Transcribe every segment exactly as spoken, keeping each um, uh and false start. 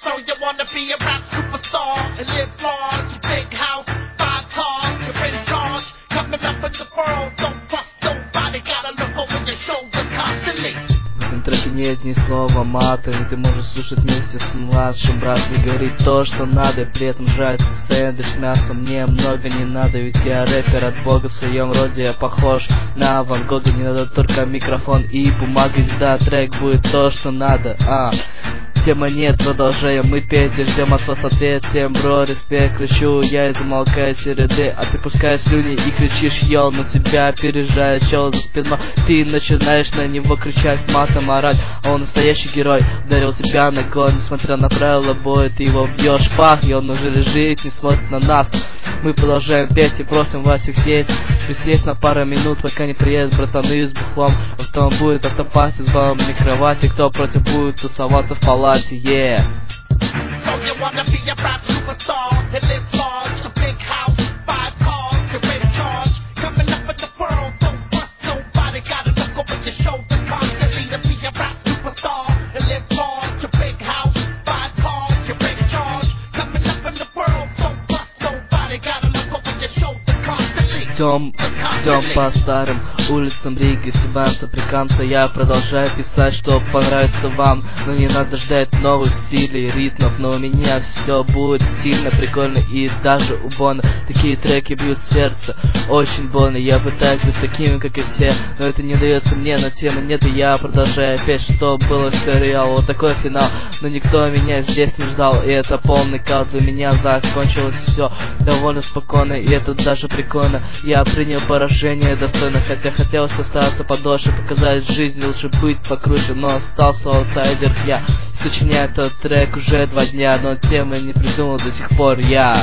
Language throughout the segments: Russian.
So you wanna be a rap superstar and live large, a big house, five cars, you're in charge. Coming up in the world, don't trust nobody, gotta look over your shoulder constantly. В этом треке нет ни слова мата, и ты можешь слушать вместе с младшим братом и говорить то, что надо, и при этом жрать сэндвич с мясом. Мне много не надо, ведь я рэпер от бога, в своем роде я похож на Ван Гога. Не надо только микрофон и бумага, и да, трек будет то, что надо. А тема нет, продолжаем мы петь и ждем от вас ответ. Всем бро, респект, кричу я и замолкаю все ряды, а ты пускаешь слюни и кричишь йоу, на тебя опережает чел за спиной. Ты начинаешь на него кричать, матом орать, а он настоящий герой, ударил тебя ногой. Несмотря на правила боя, ты его бьешь пах, и он уже лежит, не смотрит на нас. Мы продолжаем петь и просим вас всех сесть, присесть на пару минут, пока не приедет братаны с бухлом. Потом будет автопати с бабами на кровати, кто против будет тусоваться в палате. Yeah. So you wanna be a rap superstar and live large, a big house, five cars, you're in charge. Coming up in the world, don't trust nobody, gotta look over your shoulder constantly. To be a rap superstar and live large, a big house, five cars, you're in charge. Coming up in the world, don't trust nobody, gotta look over your shoulder constantly. Идем, идем по старым улицам Риги, сибанца, африканца. Я продолжаю писать, что понравится вам, но не надо ждать новых стилей, ритмов. Но у меня все будет стильно, прикольно и даже убойно. Такие треки бьют сердце, очень больно. Я пытаюсь быть таким, как и все, но это не дается мне, на тему нет, и я продолжаю петь, что было все реал. Вот такой финал, но никто меня здесь не ждал, и это полный кал. Для меня закончилось все довольно спокойно, и это даже прикольно. Я принял поражение достойно, хотя хотелось остаться подольше, показать жизнь, лучше быть покруче, но остался аутсайдер я. Сочиняю этот трек уже два дня, но темы не придумал до сих пор я.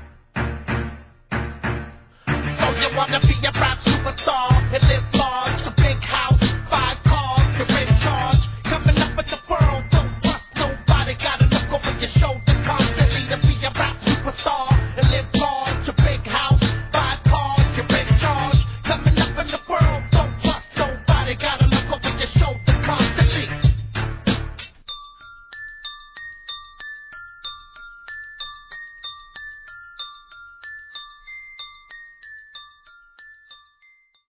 You wanna be a rap superstar and live large, a